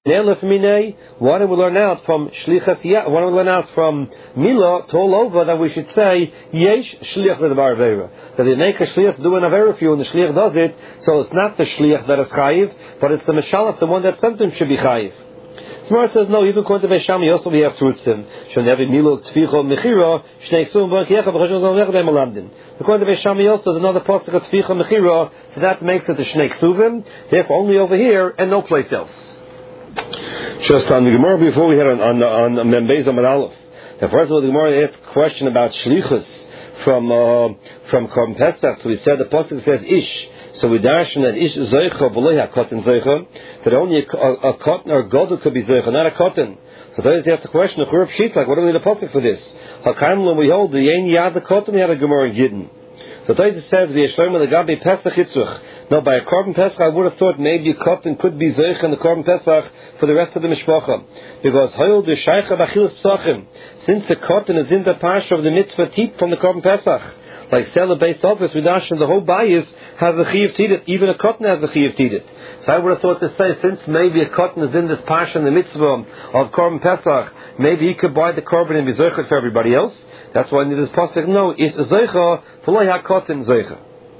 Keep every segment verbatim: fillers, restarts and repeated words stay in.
Why don't we learn out from Shlichas Yad? Why don't we learn out from Milah to all over that we should say Yesh Shliach L'Davar Avera, that they make a Shliach do an Avera for you and the Shliach does it, so it's not the Shliach that is Chayiv, but it's the Meshalach, the one that sent him, should be Chayiv. Smar says no. Even according to Beisham, also we have trutzim. Shonevi Milah Tficha Mechira Shnei Ksum B'Kiyecha B'Chashon Zolnech B'Melamdin. According to Beisham, also there's another pasuk of Tficha Mechira, so that makes it the Shnei Ksuvim. Therefore, only over here and no place else. Just on the Gemara before we had on on on Membez Amar Aleph. Now, first of all, the Gemara asked a question about shlichus from uh, from Korban Pesach. So we said the pasuk says ish. So we darshan that ish zeicha b'loy hakotin zeicha, that only a, a, a cotton or a gadol could be zeicha, not a cotton. So those asked the question of Churub Shit, like what do we need a pasuk for this? Hakamlam we hold the ein yad the cotton. We had a Gemara in Gittin. So Tosfos says the Yeshloim the Gabi Pesach Yitzruch. Now by a Korban Pesach I would have thought maybe a cotton could be zeich in the Korban Pesach for the rest of the mishpacha, because Hoyel the Shaycha B'Achilas Psachim, since the cotton is in the parsha of the mitzvah tip from the Korban Pesach, like Selah based office with Ashton, the whole bias has a chiyuv tidit, even a cotton has a chiyuv tidit. So I would have thought to say, since maybe a cotton is in this parsha in the mitzvah of Korban Pesach, maybe he could buy the korban and be zeichet for everybody else. That's why in this pasuk, no, it's zeicha v'lo hakotin zeicha.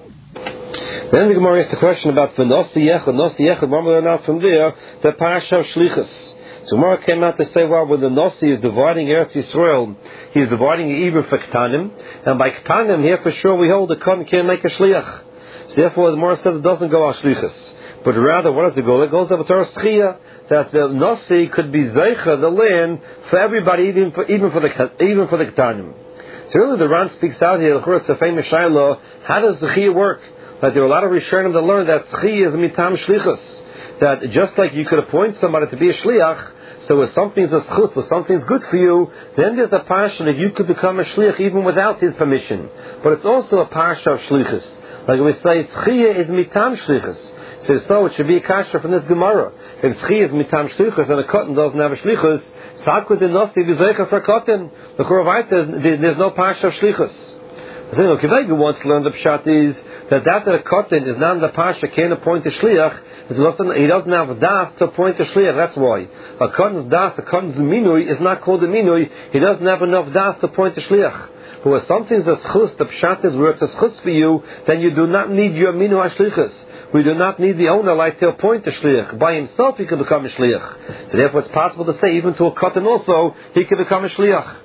Then the Gemara asks the question about the Nosi Yechad, Nosi Yechad, one learn out from there, the Parasha of Shlichus. So Gemara came out to say, well, when the Nosi is dividing Eretz Yisrael, he is dividing it even for Ketanim, and by Ketanim, here for sure we hold the Kohen can't make a Shliach. So therefore, the Gemara says it doesn't go on Shlichus. But rather, what does it go? It goes over Torah Schia, that the Nosi could be Zeicha, the land, for everybody, even for, even for the, even for the Ketanim. So really the Ran speaks out here, it's a famous Shiloh, how does the Schia work? That there are a lot of Rishonim that learn that Schia is mitam shlichus. That just like you could appoint somebody to be a shliach, so if something's a schus, if something's good for you, then there's a parsha that you could become a shliach even without his permission. But it's also a parsha of shlichus. Like we say, Schia is mitam shlichus. So, so it should be a kasha from this Gemara. If Schia is mitam shlichus and a cotton doesn't have a shlichus, Sakut in Nosti v'zeicha for cotton. The Kuravayta, there's no parsha of shlichus. I think Kivaygu wants to learn the pshat is that that a cotton is not in the parsha can't appoint a shliach. He doesn't have a das to appoint a shliach. That's why a cotton's das, a cotton's minui is not called a minui. He doesn't have enough das to appoint a shliach. Who if something's a schus, the pshat is where it's a schus for you, then you do not need your minu hashlichus. We do not need the owner like to appoint a shliach. By himself he can become a shliach. So therefore it's possible to say even to a cotton also he can become a shliach.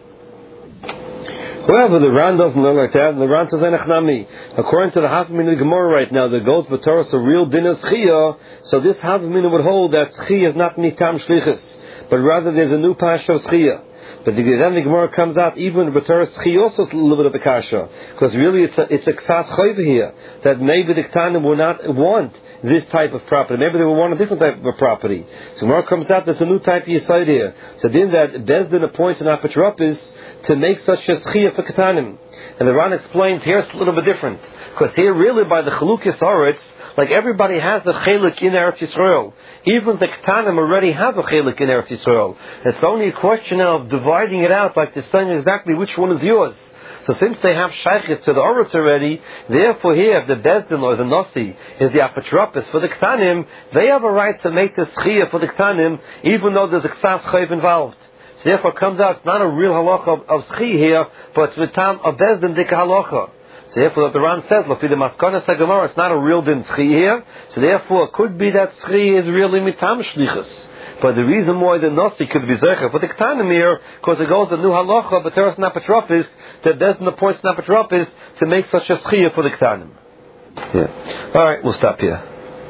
However, the Ran doesn't look like that. The Ran says Enechnami. According to the Havamina Gemara right now, that goes b'Torah, so real din is Schia. So this Havamina would hold that Schia is not mitam shlichus, but rather there's a new pasha of Schia. But the, then the Gemara comes out even b'Torah Schia also is a little bit of a kasha, because really it's a it's a ksas chayva here that maybe the Ketanim will not want this type of property. Maybe they will want a different type of property. So Gemara comes out there's a new type of yesod here. So then that Bezdin appoints an apotropis to make such a schiyah for Ketanim. And the Ran explains here it's a little bit different. Because here really by the Chalukis Aretz, like everybody has a chelik in Eretz Yisrael. Even the Ketanim already have a chelik in Eretz Yisrael. It's only a question of dividing it out, like to saying exactly which one is yours. So since they have shaykhis to the Aretz already, therefore here the Bezdin or the Nasi is the apotropis for the Ketanim, they have a right to make the schiyah for the Ketanim, even though there's a ksas chayv involved. So therefore it comes out, it's not a real halacha of, of schiyah here, but it's with tam of Bezdin dika halacha. So therefore what the Ran says, look, the Maskana Sagamara, it's not a real din schiyah here, so therefore it could be that schiyah is really mitam shlichus. But the reason why the Nasi could be zecher for the Ketanim here, because it goes the new halacha, but there is an apotropis, that Bezdin appoints an apotropis to make such a schiyah for the Ketanim. Yeah. Alright, we'll stop here.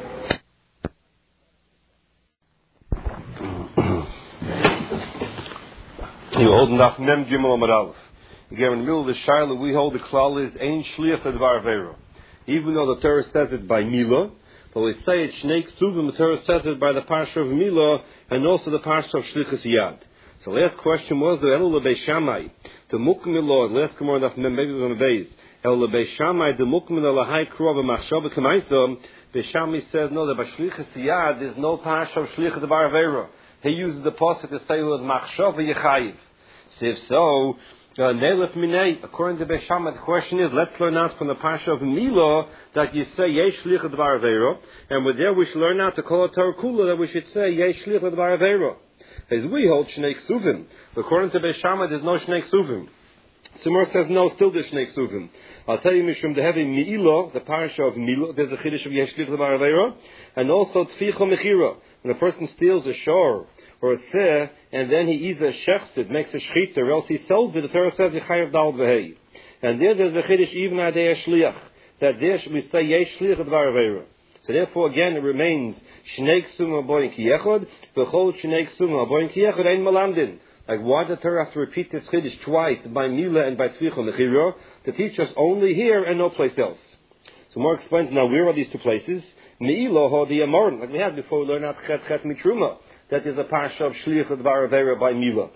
You're holding off Mem Gimel Amar Aleph. Again, in the middle of the Shiloh, we hold the klal is Ein Shliach L'Dvar Avera. Even though the Torah says it by Milah, but we say it Shnei Ksuvim, the Torah says it by the Parsha of Milah, and also the Parsha of Shlichus Yad. So the last question was the Elul Lebei Shammai, the Mukmil Law, the last Gemara of Mem, maybe it was on the base, Elul Lebei Shammai, the Mukmil Lahai Krov Machshava K'maisa, Beishamai says no, that by Shlichus Yad there's no Parsha of Shlichus L'Dvar Avera. He uses the pasuk to say with Machshava Yechayiv. So if so, Uh, Nelef Minei, according to Beis Shammai, the question is, let's learn out from the Pasha of Milo that you say Yesh Shlich L'Dvar Aveiro, and with there we should learn out to call it Torah Kula that we should say Yesh Shlich L'Dvar Aveiro. As we hold Shnei Ksuvim, according to Beis Shammai, there's no Shnei Ksuvim. Simur says no, still there's Shnei Ksuvim. I'll tell you, Mishum, the heavy Milo, the Pasha of Milo, there's a Chiddush of Yesh Shlich L'Dvar Aveiro, and also Tzficha Mechira. When a person steals a shor or a seh, and then he either shechs it, makes a shchita, or else he sells it, the Torah says, Yechayev Dal V'hei. And there there's a chiddush even adei shliach, that there we say, Yesh Shlich L'Dvar Aveiro. So therefore, again, it remains, Shnei Ksum Aboyin Ki Yechod, V'chol Shnei Ksum Aboyin Ki Yechod Ein Malamdin. Like, why does the Torah have to repeat this chiddush twice, by Mila and by Tzvicha Mechira, to teach us only here and no place else? So more explains now, where are these two places? Me'ilo ho the Amorim, like we had before we learned out Chet Chet Mitruma. That is a Pasha of Shlich L'Dvar Aveiro by Mila.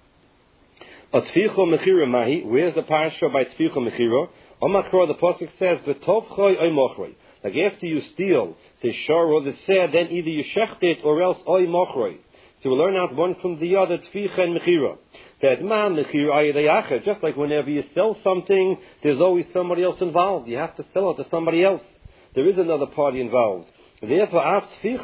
A Tzvicha Mechira Mahi, where's the Pasha by Tzvicha Mechira? Omakro, the Pasuk says, V'tov choy oy mochroi. Like after you steal the shor or the seh, then either you shecht it or else oy mochroi. So we learn out one from the other, Tzvicha and Mechira. That man Mechira ayayacher, just like whenever you sell something, there's always somebody else involved. You have to sell it to somebody else. There is another party involved. Therefore,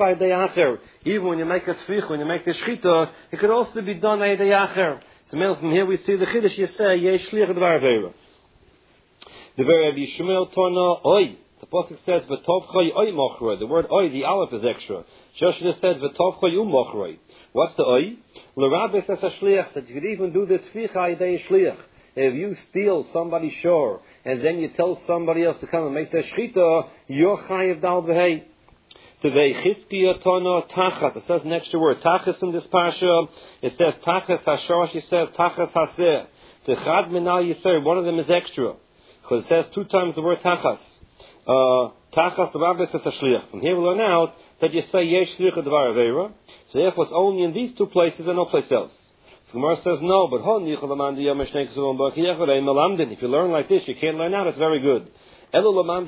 even when you make a tfich, when you make the shchita, it could also be done ayayacher. So from here we see the chiddush. You say Yesh Shlich L'Dvar Aveiro. The very Yishmael Tona Oy. The pasuk says V'tovchay Oy Mochroi. The word Oy, the aleph is extra. Shoshna said V'tovchay U Mochroi. What's the Oy? L'Rabbi says a shliach that you could even do the tfich ayidei shliach. If you steal somebody's shor and then you tell somebody else to come and make the shchita, you're chayiv dal v'hei. Today, Chizkiya Tono Tachas. It says an extra word, Tachas in this parsha. It says Tachas Hashosh. It says Tachas Haseh. The Chad Minal Yisrael, one of them is extra, because it says two times the word Tachas. Uh, Tachas the Rabbi says a shliach. From here we learn out that you say Yesh Shlich L'Dvar Aveiro. So therefore, it's only in these two places and no place else. So Gemara says no, but if you learn like this, you can't learn out. It's very good. If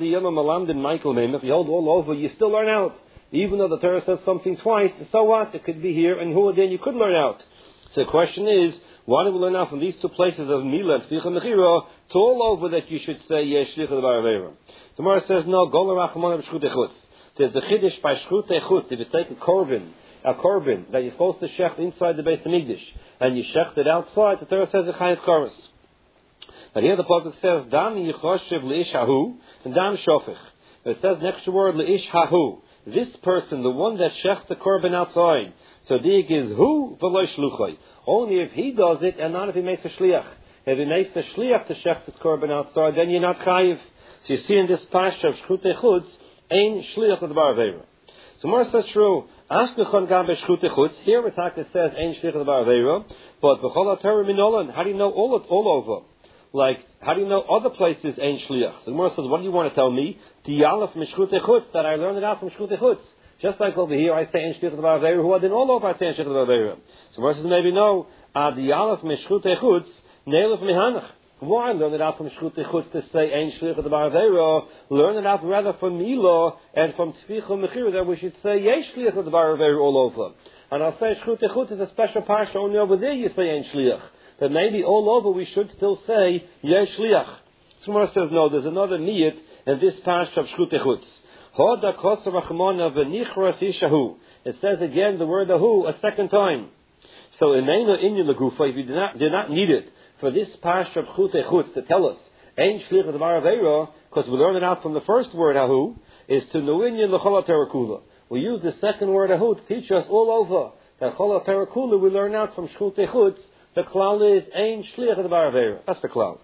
you hold all over, you still learn out. Even though the Torah says something twice, so what? It could be here, and who then you could learn out. So the question is, why do we learn out from these two places of Mila and Tzvicha Mechira to all over that you should say Yesh Shlich L'Dvar Aveiro? So Gemara says no. Go l'rachmana b'shchut echutz. There's the chiddush by shchut echutz. If you take a korban, a korban that you're supposed to shecht inside the Beis Hamikdash, and you shecht it outside, the Torah says a chayav kares. But here the pasuk says dam yichoshev leish hahu and dam shofech. It says next word leish hahu. This person, the one that shechts the korban outside, so dig is who v'lo shluchai. Only if he does it, and not if he makes a shliach. If he makes a shliach to shecht his korban outside, then you're not chayiv. So you see in this pasha of shchut echutz, ein shliach l'dvar aveiro. So Mar says true. Ashkechon gam b'shchut echutz. Here it says ein shliach l'dvar aveiro, but b'chol haTorah minolan. How do you know all it all over? Like, how do you know other places ain't shliach? So the Gemara says, what do you want to tell me? The aleph mishchut echutz, that I learned it out from shchut echutz. Just like over here, I say ain't shliach l'dvar aveiro, who are then all over I say ain't shliach l'dvar aveiro. So the Gemara says, maybe no. Uh, the aleph mishchut echutz, neilef mihanach. Why learn it out from shchut echutz to say ain't shliach l'dvar aveiro? Learn it out rather from Milo and from Tzvicha Mechira that we should say yesh shliach l'dvar aveiro all over. And I'll say shchut echutz is a special parsha, only over there you say ain't shliach. But maybe all over we should still say Yesh Shliach. Gemara says no, there's another niyat in this parsha of Shchut Echutz. Hoda kosa rachmona v'nichras ishahu. It says again the word ahu a second time. So in Eina Inyan Lagufa, if you do not, do not need it for this parsha of Shchut Echutz to tell us Ein Shliach L'Dvar Aveiro, because we learn it out from the first word ahu, is to Nuinyan L'Chol HaTorah Kula. We use the second word ahu to teach us all over that Chol HaTorah Kula we learn out from Shchut Echutz. The klal is ein shliach l'dvar aveiro. That's the klal.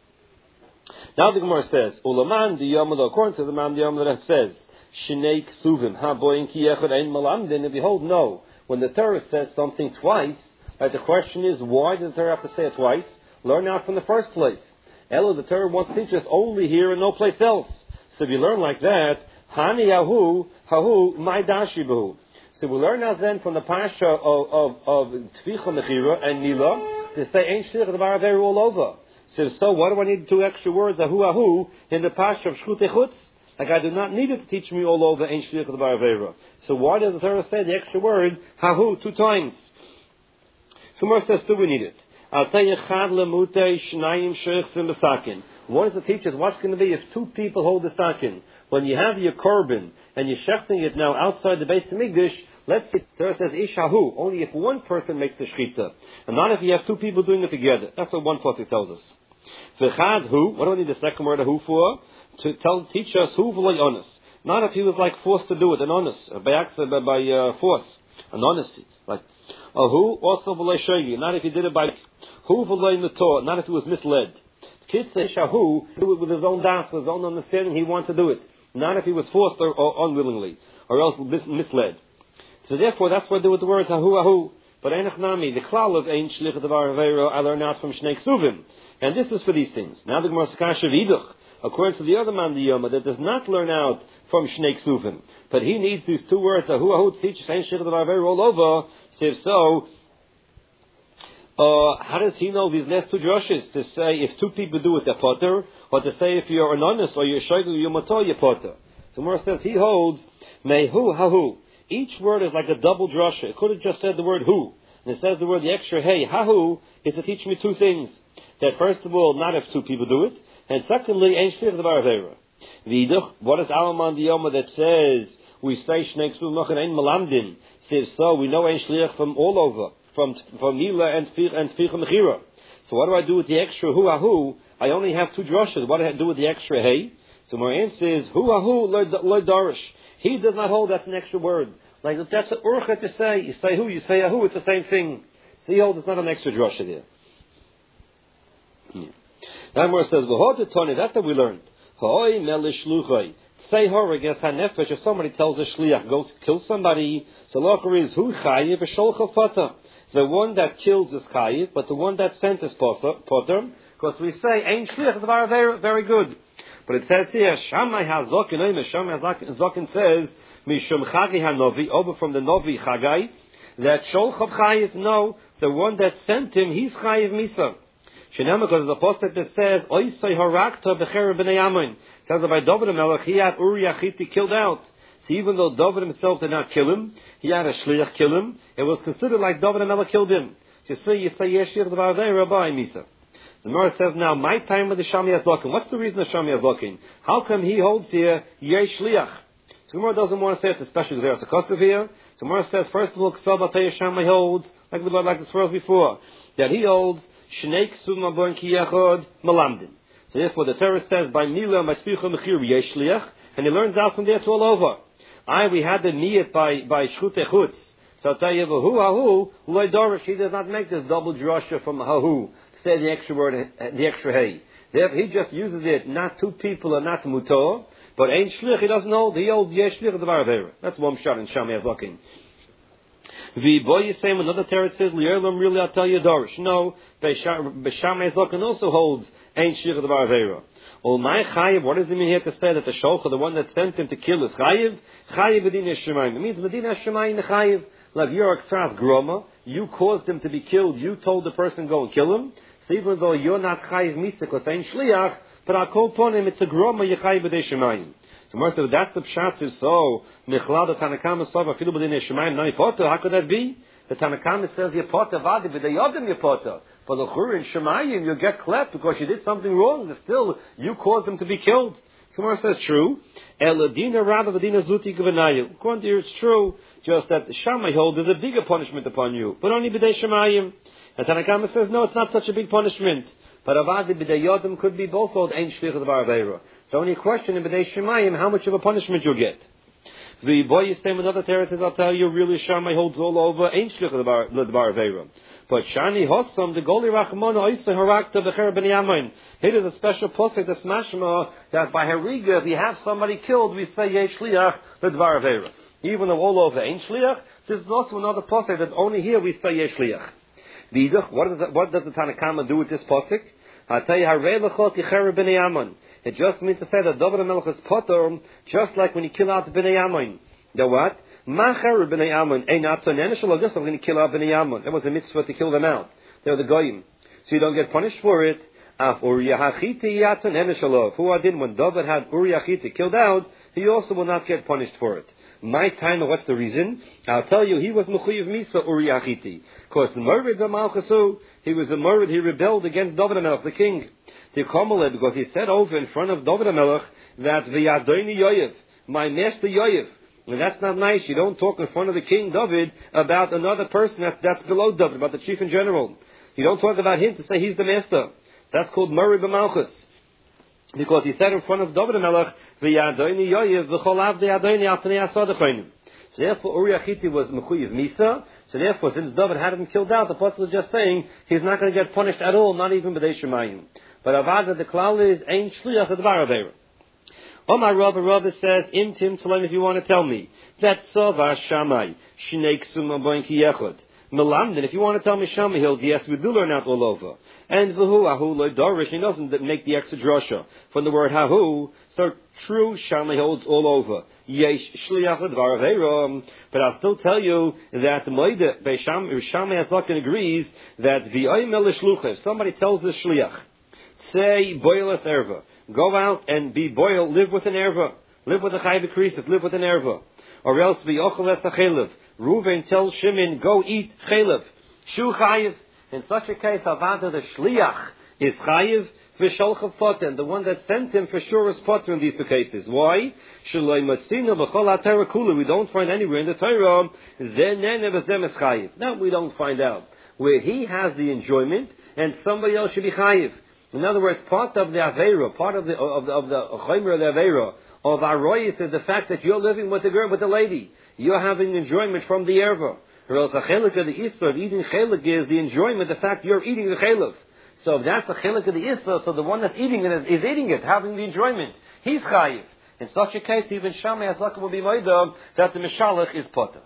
Now the Gemara says, Ulaman di yomad, according to the man di yomad that says, Shnei ksuvim ha boyin ki yechad ein malamdin. And behold, no. When the Torah says something twice, right, the question is, why does the Torah have to say it twice? Learn out from the first place. Ella, the Torah wants to teach us only here and no place else. So if you learn like that, hani yahu hahu my dashi bahu. So we learn now then from the parsha of of, of Tzvicha Mechira and Mila to say ain't shliach l'dvar aveiro all over. So so what do I need two extra words ahu ahu in the parsha of Shchut Echutz? Like I do not need it to teach me all over ain't shliach l'dvar aveiro. So why does the Torah say the extra word hahu two times? So Mar says, do we need it? I'll tell you, Chad lemute shnayim sheichsim b'sakin. One is to teach us what's going to be if two people hold the sakin. When you have your korban and you're shechting it now outside the base of Migdash, let's say Torah says ishahu, only if one person makes the shechita, and not if you have two people doing it together. That's what one pasuk tells us. V'chad hu, what do we need the second word of hu for? To tell, teach us hu v'loy onus. Not if he was like forced to do it, an onus, by accident, by, by uh, force, an honesty. Like a hu also v'loy shoyi, not if he did it by hu v'loy mator, not if he was misled. Kid says shahu, do it with his own das, with his own understanding, he wants to do it. Not if he was forced or, or unwillingly, or else mis- misled. So therefore, that's why I do with the words hahu ahu. But einach nami, the klal of ein shlich devar aveiro, I learn out from Shnei Ksuvim. And this is for these things. Now the Gemara Sakasha Viduch, according to the other man, the Yoma, that does not learn out from Shnei Ksuvim. But he needs these two words, hahu ahu, to teach ein shlich devar aveiro all over. So if so, Uh, how does he know these last two drushes? To say if two people do it, they're potter, or to say if you're an honest or you're shogeg, you're motor, you're potter. So Mor says he holds mehu hahu. Each word is like a double drusha. It could have just said the word hu, and it says the word the extra hey hahu is to teach me two things. That first of all, not if two people do it, and secondly, ein shlich devar aveira. Viduch, what is Alaman Diyoma that says we say shnei ksuvim noch ein melamdin? Says so we know ein shlich from all over. From from Nila and and Ficha Mechira. So what do I do with the extra hu ahu? I only have two drushes. What do I do with the extra hey? So my answer is hu ahu lo darish. He does not hold that's an extra word. Like that's an urcha to say. You say hu, you say ahu. It's the same thing. So he holds it's not an extra drusha there. That more says v'hod toni. That's what we learned. Ha'oi melish shluchai. Say her against hanefesh. If somebody tells a shliach go kill somebody, so locher is hu chayiv v'sholcha pata. The one that kills is chayiv, but the one that sent is potter, because we say ein shlich devar very very good. But it says here Shammai hazokin, no, Shammai hazokin says mishum chagi hanovi, over from the novi chagai, that sholchav chayiv. No, the one that sent him, he's chayiv misa. Shenema, because the pasuk that says oisay harakta becher b'nei Ammon, says that by David HaMelech he had Uri Achiti killed out. So even though David himself did not kill him, he had a shliach kill him. It was considered like David HaMelech killed him. You say, you say, yesh shlich devar aveira by misa. The Gemara says now, my time with the Shami Azlokin. What's the reason of Shami Azlokin? How come he holds here yesh shliach? So the Gemara doesn't want to say it's a special Xeras HaKosav here. So the Gemara says, first of all, Ksav Atei Shami holds, like we like this world before, that he holds Shnei Ksuvim Abon Ki Yachod Melamdin. So therefore, the Torah says by Mila Matzpicha Mechir yesh shliach, and he learns out from there to all over. I we had the niyat by by shchute chutz. So I'll tell you, hu hahu loy dorish. He does not make this double drasha from hahu. Say the extra word, the extra hey. Therefore, he just uses it not two people and not mutor, but ein shlich. He doesn't hold. He holds yesh shlich devar aveira. That's one shot in Shammai Azlokin. The boy is saying another teretz says liyerlam really I'll tell you dorish. No, Shammai Azlokin also holds ein shlich devar aveira. Oh my chayiv, what does it mean here to say that the shulcha, the one that sent him to kill, is chayiv? Chayiv v'din shemayim. It means v'din shemayim chayiv. Like you're extras groma, you caused him to be killed. You told the person go and kill him. So even though you're not chayiv misa, because ain't shliach, but I'll call upon him. It's a groma yechayiv v'din shemayim. So most of that's the pshat is so michlad the Tanakama saw afilu v'din shemayim nani poter. How could that be? The Tanakama says your poter vadi v'dayodim your poter. For the chur in Shemayim, you get clapped because you did something wrong. But still, you caused him to be killed. Gemara says true. Eladina Rabba Vadina Zuti Gavanayu. According to you, it's true. Just that the Shammai holds there's a bigger punishment upon you, but only b'dei Shemayim. And Tanakama says no, it's not such a big punishment. But Avadi b'dei Yodim could be both called ein shlich devar aveira. So only question in b'dei Shemayim how much of a punishment you'll get. The boy is saying another territory. I'll tell you, really Shammai holds all over ein shlich devar aveira. But Shani Hossam, the Goli Rachmana, Oisa Harakta, Becher Ben Yamin. Here is a special posting that's mashma that by Hariga, if you have somebody killed, we say Yesh Shliach, the Dvar Avera. Even though all over ain't Shliach, this is also another posting that only here we say Yesh Shliach. Vidach, what does the, what does the Tanakama do with this posting? I'll tell you, Harei Lechot Yecher Ben Yamin. It just means to say that David HaMelech is potter, just like when you kill out Ben Yamin. The what? Macher b'nei Ammon ein atzon enishal. Just I'm going to kill out b'nei Ammon. That was a mitzvah to kill them out. They were the goyim, so you don't get punished for it. Af Uri Achiti yatzon enishal. Who I did when David had Uri Achiti killed out, he also will not get punished for it. My time, what's the reason? I'll tell you, he was Mechuyev Misa Uri Achiti. Because the Morid the Malchusu, he was a Morid, he rebelled against David HaMelech, the king. Tikomale, because he said over in front of David HaMelech that V'yadoni Yoyev, my master Yoyev. And that's not nice. You don't talk in front of the king David about another person that, that's below David, about the chief in general. You don't talk about him to say he's the master. That's called Morid B'Malchus. Because he said in front of David HaMelech, V'yadoni Yoyev, V'chol avdei Adoni al pnei asadechonim. So therefore, Uri Achiti was Mechuyev Misa. So therefore, since David had him killed out, the apostle is just saying he's not going to get punished at all, not even b'dei Shemayim. But Avada, the klal is, Ein Shliach Advar Aveira. Omar Rabba Rabba says, Im Tim Tzalim, if you want to tell me, that Sova Shamai, Shnei Ksum Aboin Ki Yechot. Melamdin, if you want to tell me Shammai, he'll, yes, we do learn out all over. And Vahu, Ahu, Lo Dorish, he doesn't make the extra drasha from the word Hahu, so true Shammai holds all over. Yesh Shliach Advar Aveira. But I'll still tell you that Moide, Shammai Hazakin agrees that V'ayim Shlucha, somebody tells the Shliach, say, Boilas Erva, go out and be boil, live with an Erva, live with a Chayv Krisit, live with an Erva. Or else be Ochel Es HaChelev. Reuven tells Shimon, go eat Chelev. Shu Chayiv. In such a case, Avada, the Shliach is Chayiv, V'sholchav Poten. The one that sent him for sure is Poten in these two cases. Why? Shaloi Matzina B'chol HaTorah Kula. We don't find anywhere in the Torah. Zenene V'zem es Chayiv. That we don't find out. Where he has the enjoyment and somebody else should be Chayiv. In other words, part of the Aveira, part of the of the of the Chaymer of the Aveira of Aroyis is the fact that you're living with the girl, with the lady. You're having enjoyment from the erva. Or else a chelik of the Isra of eating chelik is the enjoyment, the fact you're eating the chelik. So if that's a chelik of the Isra, so the one that's eating it is, is eating it, having the enjoyment. He's chayiv. In such a case, even Shammai Hazaka will be moida that the Mishalach is potter.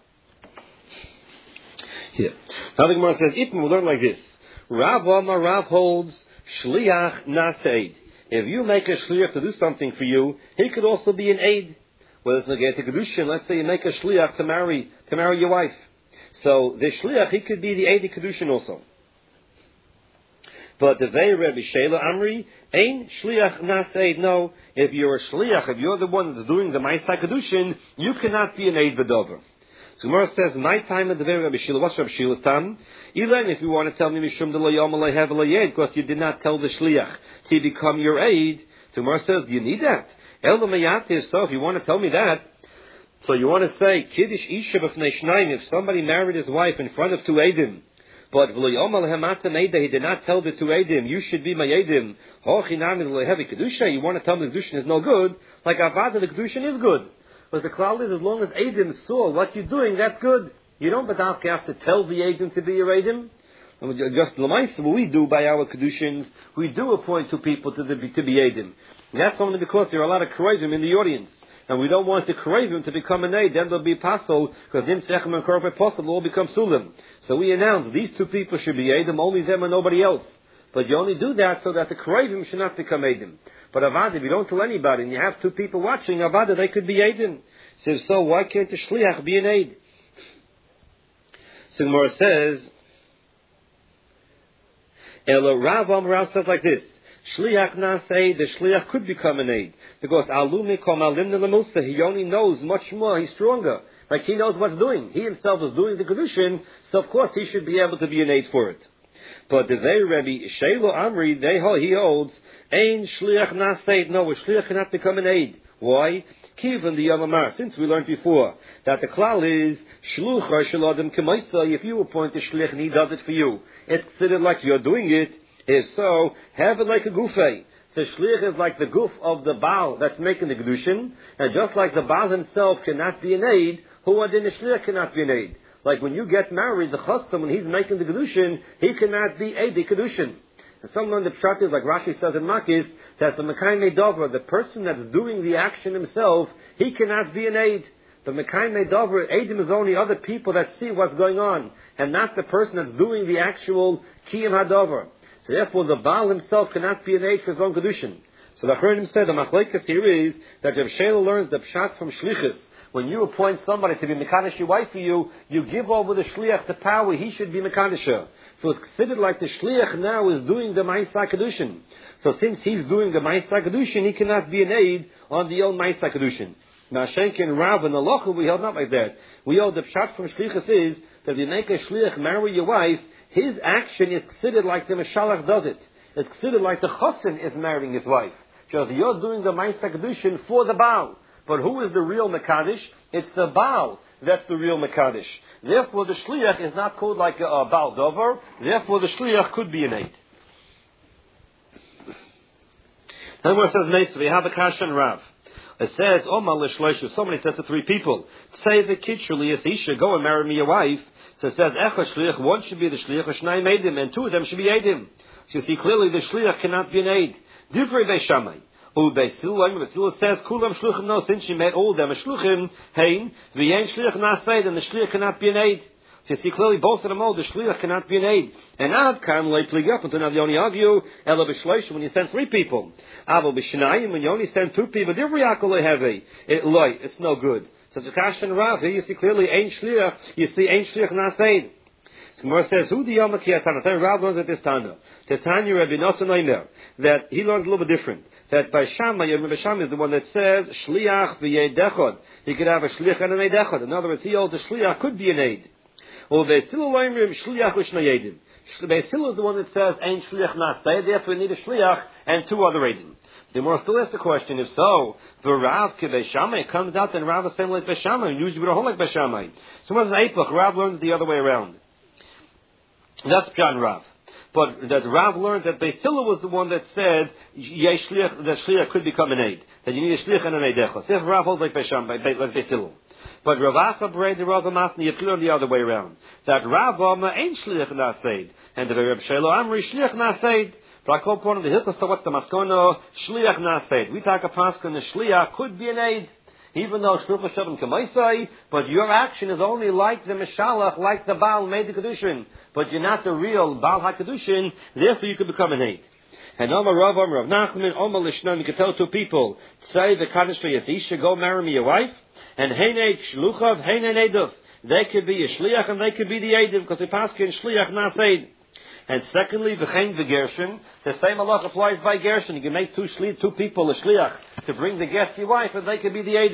Here. Now the Gemara says, Itma will learn like this. Rav Amar Rav holds Shliach Naseid. If you make a shliach to do something for you, he could also be an aid. Whether it's Negei Kedushin, let's say you make a shliach to marry to marry your wife. So the shliach, he could be the aid Kedushin also. But the Vei Rebbe Shela Amri, Ein Shliach Naseid. No, if you're a shliach, if you're the one that's doing the Ma'aseh Kedushin, you cannot be an aid v'dover. So Gemara says, my time at the very Rabbi Shila, what's Rabbi Shila's time? Even if you want to tell me Mishum de lo yom lo hev lo yed, because you did not tell the shliach to become your aid. So Gemara says, do you need that? El Mayativ, so if you want to tell me that, so you want to say, Kiddush Isha b'fnei shnayim, if somebody married his wife in front of two Eidim, but v'lo yom lo hematam Eida, he did not tell the two Eidim, you should be my Eidim, hochinam lo hev Kedusha, you want to tell me the Kedushin is no good, like Avada, the Kedushin is good. But the cloud is, as long as Eidim saw what you're doing, that's good. You don't but have to tell the Eidim to be your Eidim. Just Lamaisa, what we do by our Kedushins, we do appoint two people to, the, to be Eidim. And that's only because there are a lot of Karavim in the audience. And we don't want the Karavim to become an Eid, then they'll be Pasol, because then Sechem and Korah possible will become Sulim. So we announce these two people should be Eidim, only them and nobody else. But you only do that so that the Karavim should not become Eidim. But Avada, if you don't tell anybody and you have two people watching, Avada, they could be Eidim. So, so why can't the Shliach be an Eid? So Gemara says, Elo Rav Amrav says like this, Shliach Nasei, the Shliach could become an Eid. Because Alumi Kom Alim Nelamusa, he only knows much more, he's stronger. Like he knows what's doing. He himself is doing the Kedushin, so of course he should be able to be an Eid for it. But the Vei Rebbe Shelo Amri, they he holds, Ein Shliach Nasei, no, a Shliach cannot become an Eid. Why? Kivan the Yamamar, since we learned before that the klal is Shluchar Shalodem Kemaisa, if you appoint a Shlich and he does it for you, it's considered like you're doing it. If so, have it like a gufay. The Shlich is like the guf of the Baal that's making the Kedushin, and just like the Baal himself cannot be an aid, who adin the Shlich cannot be an aid. Like when you get married, the Chastam, when he's making the Kedushin, he cannot be aid the Kedushin. And some of the pshat is, like Rashi says in Makis, that the Mekayim Dover, the person that's doing the action himself, he cannot be an aid. The Mekayim Dover, aidim is only other people that see what's going on, and not the person that's doing the actual Kiyam HaDover. So therefore, the Baal himself cannot be an aid for his own Kedushin. So the Churnim said, the Machlekes here is, that Rav Shela learns the pshat from Shlichus. When you appoint somebody to be Mekadosh your wife for you, you give over the Shliach the power, he should be Mekadosher. So it's considered like the Shliach now is doing the Ma'aseh Kedushin. So since he's doing the Ma'aseh Kedushin, he cannot be an aid on the old Ma'aseh Kedushin. Mashenkin Rav and Alocha, we hold not like that. We hold the pshat from shlichus is that if you make a shliach marry your wife, his action is considered like the Meshalach does it. It's considered like the Chassan is marrying his wife. Just you're doing the Ma'aseh Kedushin for the Baal. But who is the real Mekadosh? It's the Baal that's the real Mekadosh. Therefore, the Shliach is not called like a, a Baal Dover. Therefore, the Shliach could be an aid. Then where it says Mesa, we have a Kash and Rav. It says, Omar Lishleishu, somebody says to three people, say the kid Shliach Isha, go and marry me a wife. So it says, Echa Shliach, one should be the Shliach, Shnai made him, and two of them should be Aidim. So you see clearly the Shliach cannot be an aid. Divrei Beishamai. Oh, Beisil, Beisil says, Kulam Shluchim, no, since she made all of them a Shluchim, Hein, V'yen Shliach Naseid, and the Shliach cannot be an aid. So you see clearly both of them all, the Shliach cannot be an aid. And Av can lay plig up until now they only argue, Ela B'Shleish, when you send three people. Avo B'Shnayim, when you only send two people, Divrei Akol Heavy. It loy, it's no good. So it's a Kash and Rav, here you see clearly Ein Shliach, you see Ein Shliach Naseid. Gemara says, "Who the Yom Kiyatana?" Rav learns at this Tana. Tanya Rabbi Nosson Omer that he learns a little bit different. That by Shammai, Rabbi Shammai is the one that says Shliach v'Yeidechod. He could have a Shliach and an Eidechod. In other words, he holds the Shliach could be an aid. Or Beisil Oimrim Shliach u'Shnayedim. Beisil is the one that says Ein Shliach Nasei. Therefore, we need a Shliach and two other Eidim. The more still asks the question, if so, the Rav Kibeshamai comes out and Rav is saying like Beshamai. Usually we don't hold like Beshamai. So what's Eipach? Rav learns the other way around. That's Pshan Rav. But that Rav learned that Beisila was the one that said shliach, that Shliach could become an aid. That you need a Shliach and an Eidecha. So if Rav holds like Beisham, like Beisila. But Rav Acha Brei, the Rav Amasni, you clear the other way around. That Rav Ama ain't Shliach Naseid. And the Reb Shelo Amri Shliach Naseid. But I call upon the Hilchah, so what's the Maskono? Shliach Naseid. We talk a Paskin, the Shliach could be an aid. Even though Shluchah Shabbat Kamaisai, but your action is only like the Meshalach, like the Baal made the Kedushin. But you're not the real Baal HaKedushin, therefore you could become an aid. And Omar Rav, Omar Rav Nachman, Omar Lishnan, you can tell two people, say the Kaddish for Yasisha, go marry me your wife, and Heinei Shluchav, Heinei Eidav. They could be a Shliach and they could be the Eidav, because they pass in Shliach Naseid. And secondly, v'chein v'gershin, the same halach applies by Gershon. You can make two shli, two people a shliach to bring the guest to your wife, and they can be the aid.